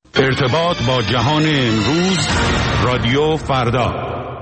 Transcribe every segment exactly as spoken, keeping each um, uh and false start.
ارتباط با جهان امروز، رادیو فردا.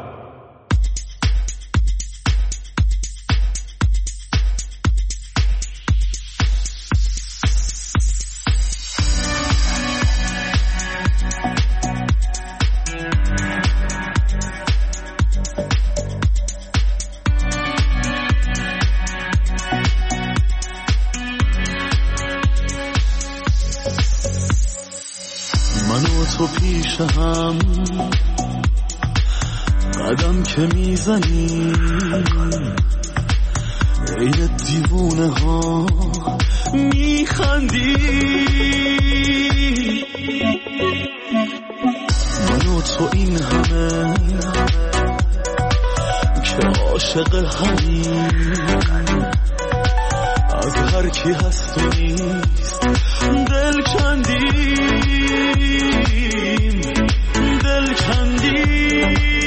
تو پیش هم قدم که میزنی عین دیوونه ها میخندی، من و تو این همه که عاشق همین، از هر کی هست و نیست دل کندی دل کندی.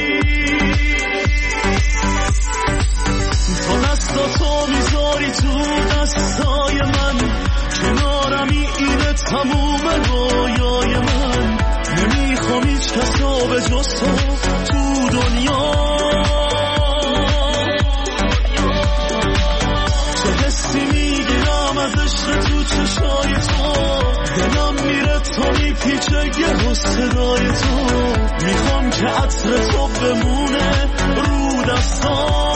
تو دستاتو میذاری تو دستای من، کنارمی اینه تموم رویای من، نمیخوام هیچ کسا به جز تو تو دنیا. چه حسی میگیرم از عشق تو چشای تو، دلم میره تا میپیچه یه و صدای تو، میخوام که عطر تو بمونه رو دستام.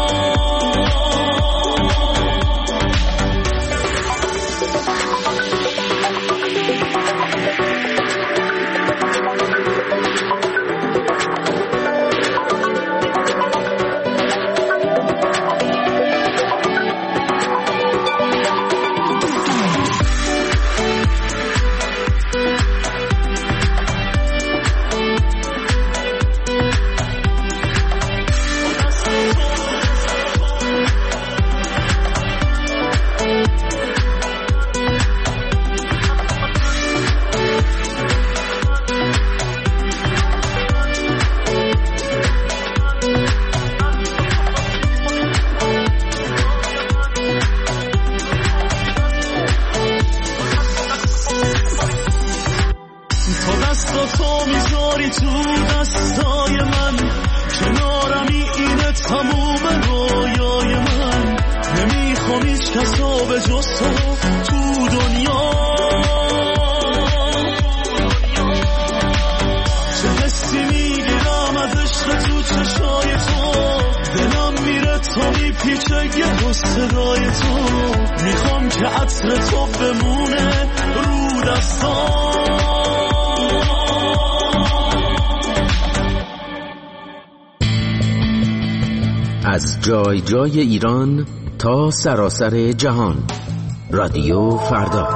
از جای جای ایران تا سراسر جهان، رادیو فردا.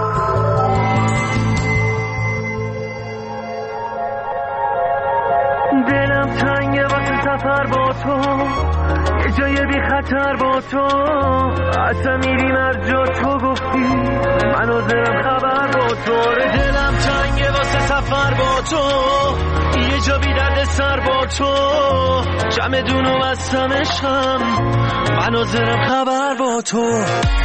دلم تنگه واسه سفر با تو، یه جای بی خطر با تو، اصلا میریم هر جا تو گفتی، من و دلم خبر با تو. دلم تنگه واسه سفر با تو، یه جا بی درد سر با تو، جمع دونو بستم عشقم، من و دلم خبر با تو.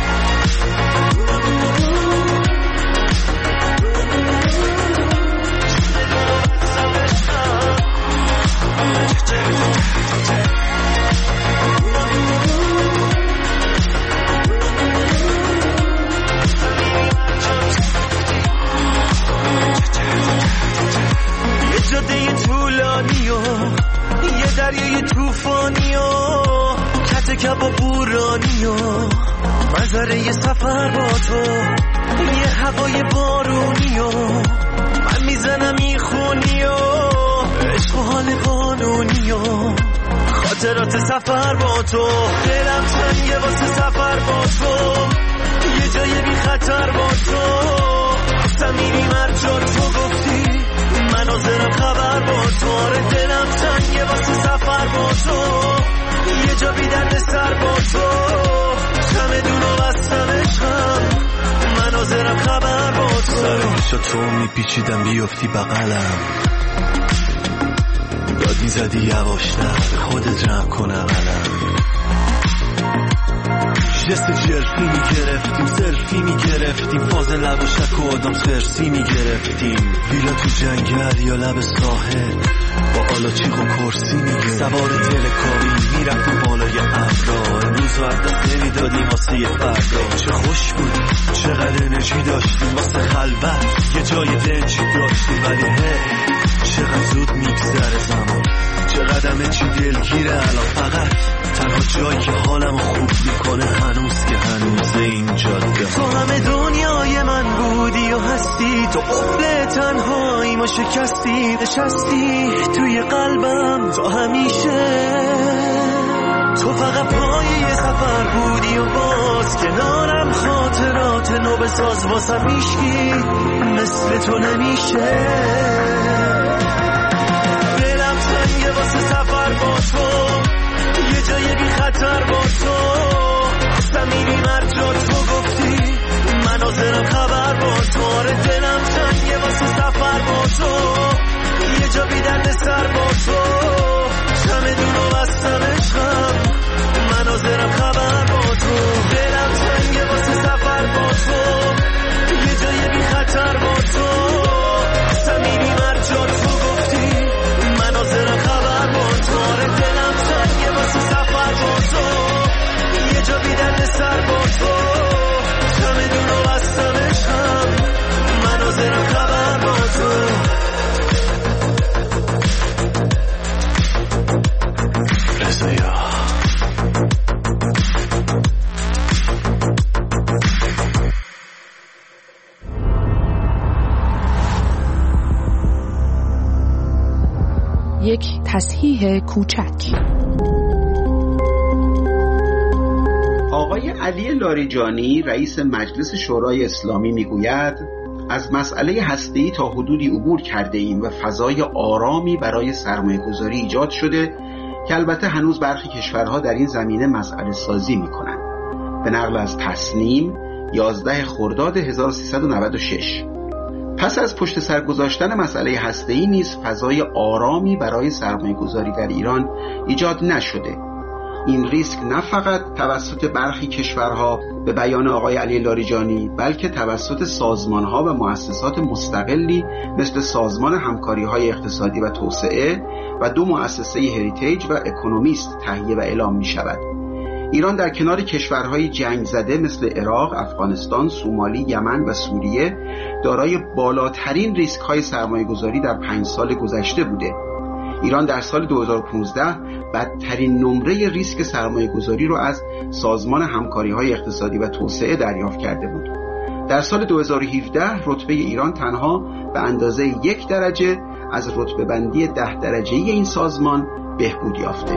یه جاده طولانی و یه دریای توفانی و کت کب و بورانی و منظره یه سفر با تو، یه هوای بارونی و من میزنم میخونی و عشق و حال قانونی و خاطرات سفر با تو. دلم تنگه واسه سفر با تو، یه جای بی خطر با تو، اصلا میریم هر جا تو گفتی، من حاضرم خبر با تو. دلم تنگه واسه سفر با تو، یه جا بی درد سر با تو، چمدونو بستم عشقم، من حاضرم خبر با تو. سرشا تو میپیچیدم بیفتی بغلم، دادی زدی یواشتر به خودت جمع کنم علم، جست جرفی میگرفتیم سلفی میگرفتیم فاز لب و شک و آدم خرسی میگرفتیم ویلا تو جنگل یا لب ساحل با آلا چیخ و کرسی میگرفتیم سوار تلکابی میرفتیم بالای ابرا امروز و دست نمیدادیم واسه یه فردا چه خوش بود چقدر انرژی داشتیم واسه خلوت یه جای دنجی داشتیم ولی هی چقدر زود میگذره زمان چقدر همه چی دلگیره الان فقط تنها جایی که حالم خوب میکنه هنوز که هنوز این جاده تو همه دنیای من بودی و هستی تو قفل تنهایی ما شکستی نشستی توی قلبم تا همیشه تو فقط پای سفر بودی و باز کنارم خاطرات نو بساز واسم میشکی مثل تو نمیشه دلم تنگه واسه سفر با تو یه جای بی خطر با تو اصلا میریم هر جا تو گفتی مناظرم خبر با تو آره دلم تنگه واسه سفر با تو یه جا بی درد سر با تو چمدون و بستم عشقم مناظرم خبر با تو دلم تنگه واسه سفر با تو یه جای بی خطر با تو اصلا میریم هر جا تو گفتی مناظرم خبر با تو آره دلم تنگه واسه سفر با تو یه جا بی درد سر با تو چمدون و بستم عشقم مناظرم خبر با تو رضایا یک تصحیح کوچک. آقای علی لاریجانی رئیس مجلس شورای اسلامی میگوید از مسئله هسته‌ای تا حدودی عبور کرده ایم و فضای آرامی برای سرمایه‌گذاری ایجاد شده که البته هنوز برخی کشورها در این زمینه مسئله سازی می‌کنند. به نقل از تصنیم یازده خرداد هزار و سیصد و نود و شش. پس از پشت سر گذاشتن مسئله هسته‌ای نیز فضای آرامی برای سرمایه‌گذاری در ایران ایجاد نشده. این ریسک نه فقط توسط برخی کشورها به بیان آقای علی لاریجانی بلکه توسط سازمان‌ها و مؤسسات مستقلی مثل سازمان همکاری‌های اقتصادی و توسعه و دو مؤسسه هریتیج و اکونومیست تهیه و اعلام می‌شود. ایران در کنار کشورهای جنگ زده مثل عراق، افغانستان، سومالی، یمن و سوریه دارای بالاترین ریسک‌های سرمایه‌گذاری در پنج سال گذشته بوده. ایران در سال دو هزار و پانزده بدترین نمره ریسک سرمایه‌گذاری را از سازمان همکاری‌های اقتصادی و توسعه دریافت کرده بود. در سال دو هزار و هفده رتبه ایران تنها به اندازه یک درجه از رتبه بندی ده درجه‌ای این سازمان بهبود یافته.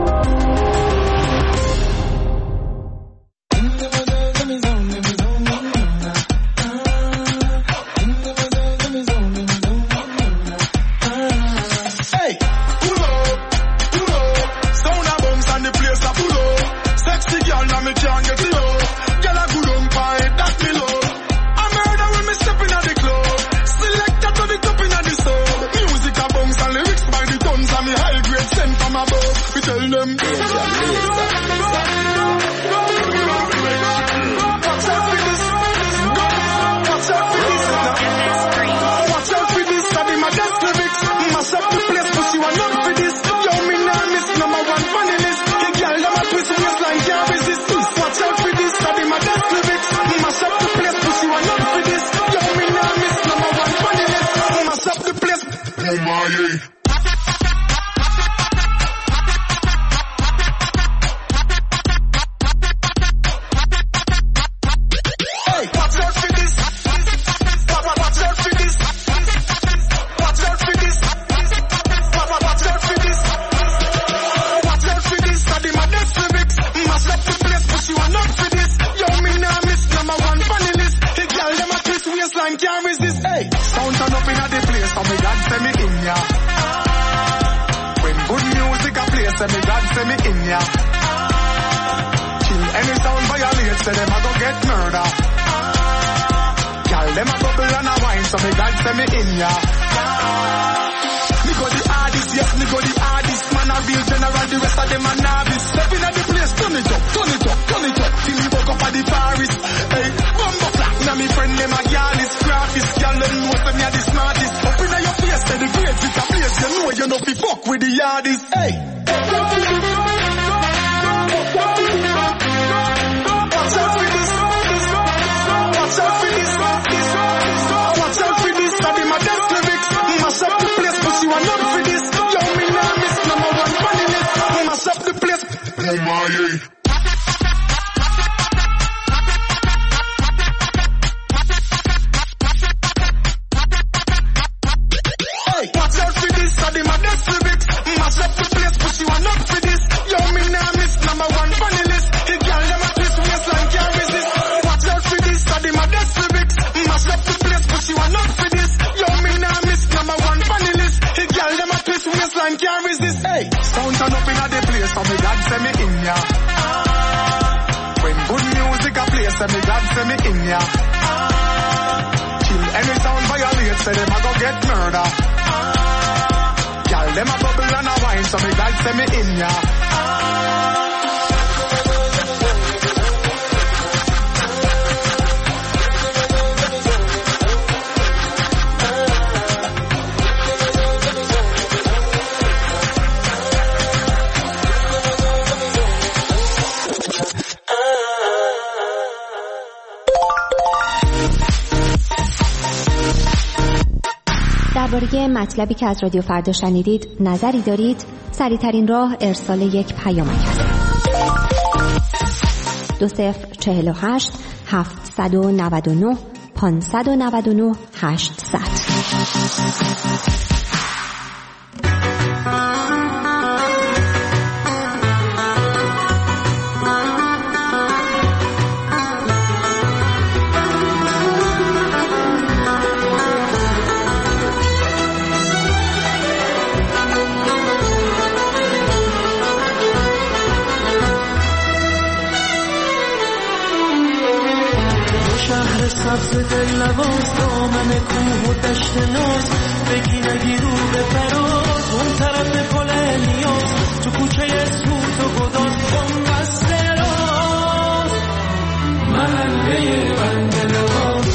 Me go the hardest, yes, me go the hardest. Man, I a real general, the rest of them are novice. Stepping at the place, turn it up, turn it up, turn it up. Till we woke up at the forest. Hey, bumbo flat, now me friend them a girl is graphist. Girl them know them me a the smartest. Up in your face, say the grades with a place. You know you know fi fuck with the yardies. Hey. Oh my, yeah. Hey, watch out for this, I did my best lyrics. Mash up the place, but you are not for this. Yo, me now miss number one funny list. The girl them a twist waistline can't resist. Watch out for this, I did my best lyrics. Mash up the place, but you are not for this. Yo, me now miss number one funny list. The girl them a twist waistline can't resist. Hey, sound turn up in a the place, so me God send me in ya. When good music a play, say me God send me in ya. Kill any sound violate, say them a go get murder. Y'all them a bubble and a wine, so me God send me in ya. درباره مطلبی که از رادیو فردا شنیدید نظری دارید؟ سریع‌ترین راه ارسال یک پیامک است. دو صفر چهل و هشت هفتصد و نود و نه پانصد و نود و نه هشتصد. سبز دل لواز دامن کوه و دشت ناز بگی نگی رو به فراز اون طرف پل نیاز تو کوچه سوت و گداز اون بسته راز محله بند نواز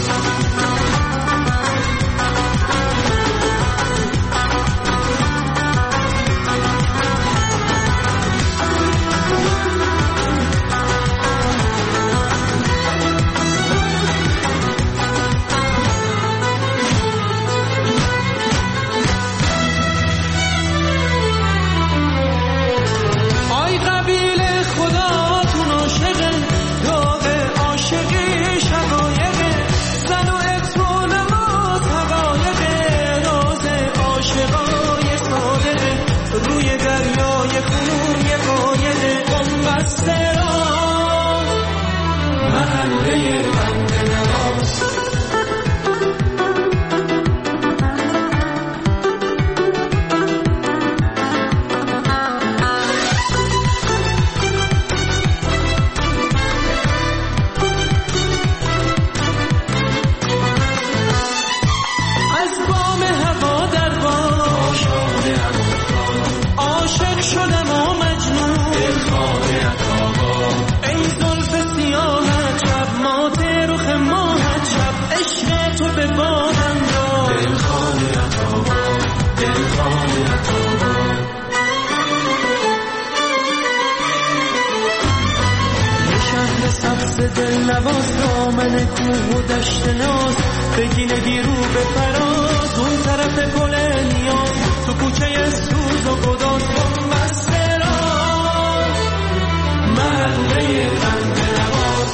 دل نواز دامن کوه و دشت ناز بگی نگی رو به فراز اون طرف پل نیاز تو کوچه سوز و گداز بم بسته راز محله بند نواز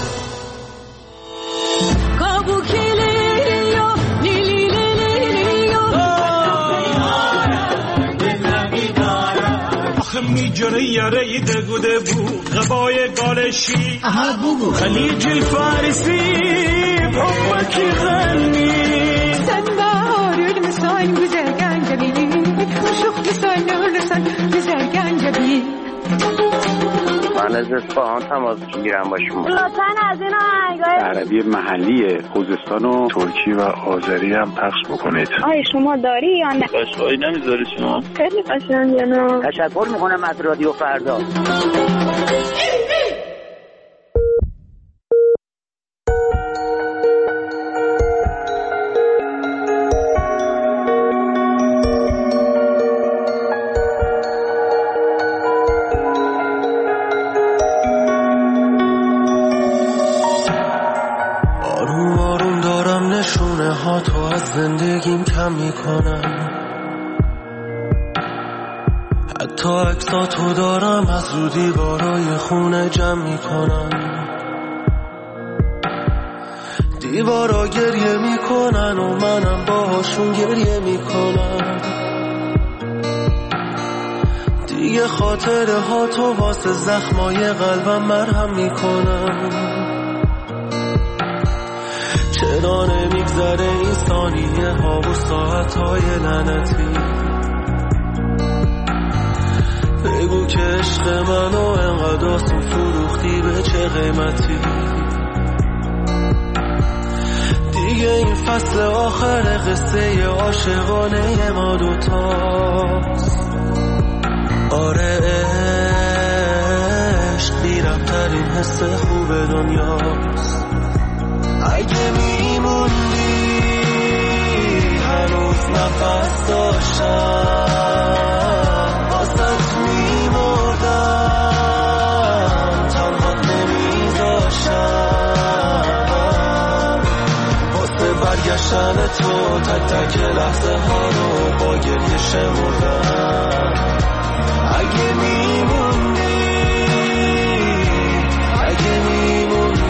کابو کلیو لیلی لیلیو آخه میجره یاره دگوده بود غبای گالشی خلیج الفارسي بحبك يغني سنبار المساين بزرقان جميل وشوف لسان ولسان بزرقان جميل. من از اصفهان تماس میگیرم با شما. لطفاً از این آهنگای عربی محلی خوزستان و ترکی و آذری هم پخش بکنید. آیا شما داری یا نه؟ قشنگی نمیذاری شما؟ خیلی قشنگه. نه تشکر میکنم از رادیو فردا. تو از زندگیم کم میکنم، حتی عکساتو دارم از رو دیوارای خونه جمع میکنم. دیوارا گریه میکنن و منم باهاشون گریه میکنم. دیگه خاطره ها تو واسه زخمای قلبم مرهم میکنم. چرا نمیگذره این ثانیه ها و ساعت های لعنتی؟ بگو که عشق منو انقدر آسون فروختی به چه قیمتی؟ دیگه این فصل آخر قصه عاشقانه ما دوتاست. آره عشق بی‌ربط‌ترین حس خوب دنیاست. اگه میموندی هنوز نفس داشتم، واسه میمردم تنها نمیذاشتم. واسه برگشتن تو تک تک لحظه ها رو با گریه شمردم. اگه میموندی اگه میموندی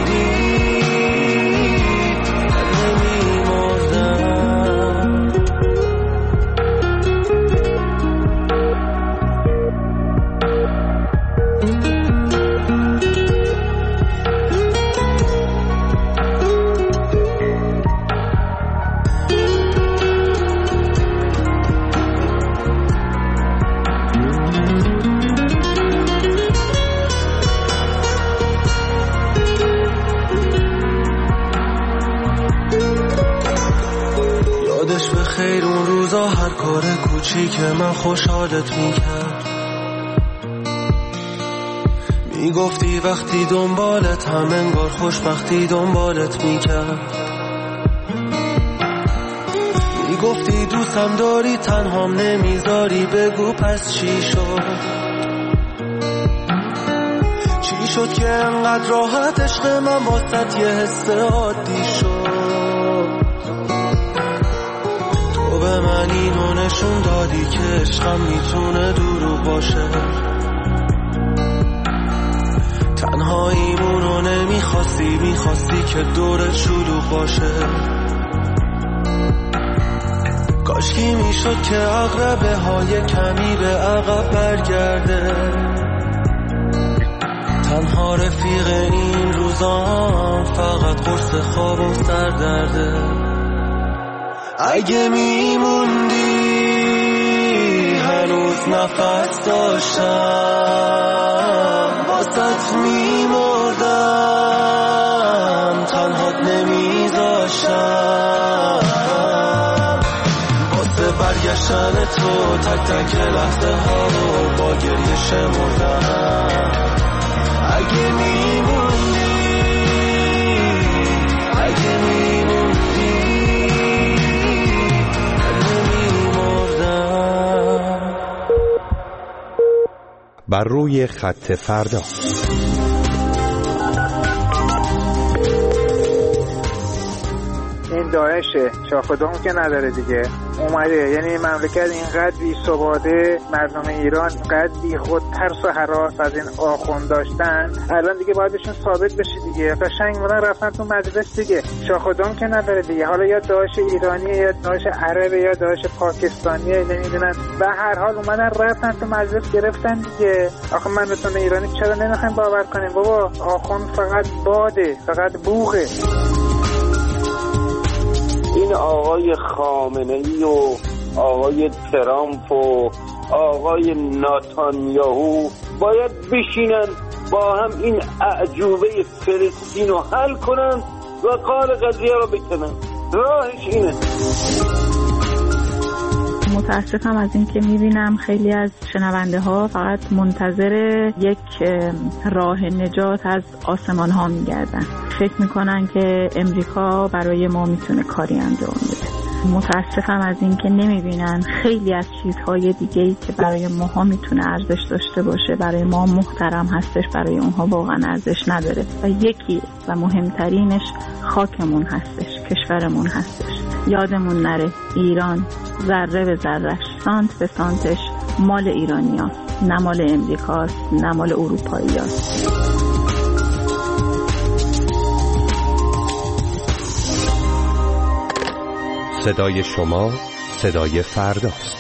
خیر اون روزا هر کار کوچیک من خوشحالت میکرد. میگفتی وقتی دنبالت هم انگار خوشبختی دنبالت میکرد. میگفتی دوستم داری تنهام نمیذاری، بگو پس چی شد؟ چی شد که انقدر راحت عشق من واسط یه حس عادی شد؟ به من اینو نشون دادی که عشقم میتونه دروغ باشه. تنهاییمونو نمیخواستی، میخواستی که دورت شلوغ باشه. کاشکی میشد که عقربه های کمی به عقب برگرده. تنها رفیق این روزام فقط قرص خواب و سردرده. اگه میموندی هنوز نفس داشتم، واسط میمردم تنهات نمیذاشتم. واسه برگشتن تو تک تک لحظه ها رو با گریه شمردم. اگه میموندی اگه میموندی بر روی خط فردا. این داعشه شاخدام که نداره دیگه، اومده. یعنی مملکت اینقدر بی ثباته، مردم ایران قد بی خود ترس و هراس از این آخوند داشتن، الان دیگه باید بهشون ثابت بشه دیگه. قشنگ مدن رفتن تو مجلس دیگه، شاخدام که نداره دیگه. حالا یا داعش ایرانیه یا داعش عربه یا داعش پاکستانیه نمیدونن، به هر حال اومدن رفتن تو مجلس گرفتن دیگه. آخه مردم ایرانی چرا نمیخوایم باور کنیم بابا آخوند فقط باده، فقط بوغه. این آقای خامنه‌ای و آقای ترامپ و آقای نتانیاهو باید بشینن با هم این اعجوبه فلسطین رو حل کنن و قال قضیه رو بکنن. راهش اینه. متاسفم از این که میبینم خیلی از شنونده ها فقط منتظر یک راه نجات از آسمان ها میگردن. فکر میکنن که امریکا برای ما میتونه کاری انجام بده. متاسفم از این که نمیبینن خیلی از چیزهای دیگه‌ای که برای ماها میتونه ارزش داشته باشه، برای ما محترم هستش، برای اونها واقعا ارزش نداره و یکی و مهمترینش خاکمون هستش، کشورمون هستش. یادمون نره ایران ذره به ذرهش، سانت به سانتش مال ایرانیاست، نه مال امریکاست، نه مال اروپاییاست. صدای شما صدای فرداست.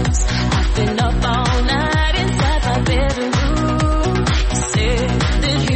That you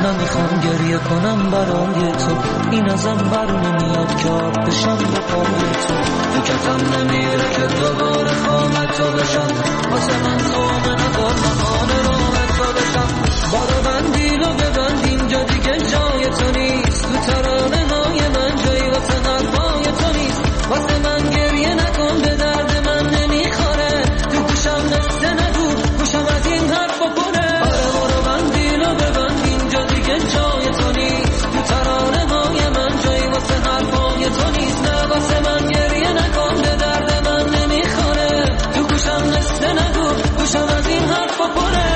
نمیخوام گریه کنم برای تو، این ازم بر نمیاد که آب بشم به پای تو. فکرتم نمیره که دوباره خواب تو بشم، واسه من خواب ندار مهان راه تو بشم. بارو بندیل و ببند اینجا دیگه جای تو نیست، تو ترانه های من جایی واسه حرفای تو نیست. واسه من گریه نکن به درد من نمیخوره، تو گوشم نسته نگو گوشم از این حرفا پره. آره بارو بندیل و ببند اینجا دیگه جای تو نیست، تو ترانه های من جایی واسه حرفای تو نیست. نه واسه من گریه نکن به درد من نمیخوره، تو گوشم نسته نگو گوشم از این حرفا پره.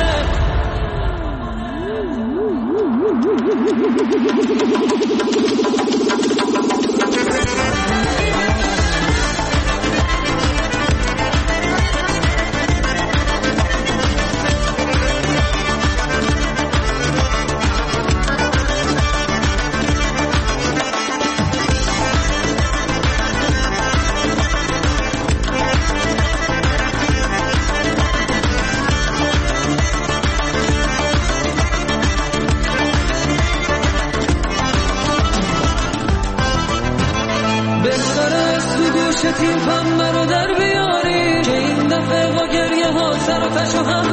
تیم پنبه رو در بیاری که این دفعه با گریه ها سر و تشو هم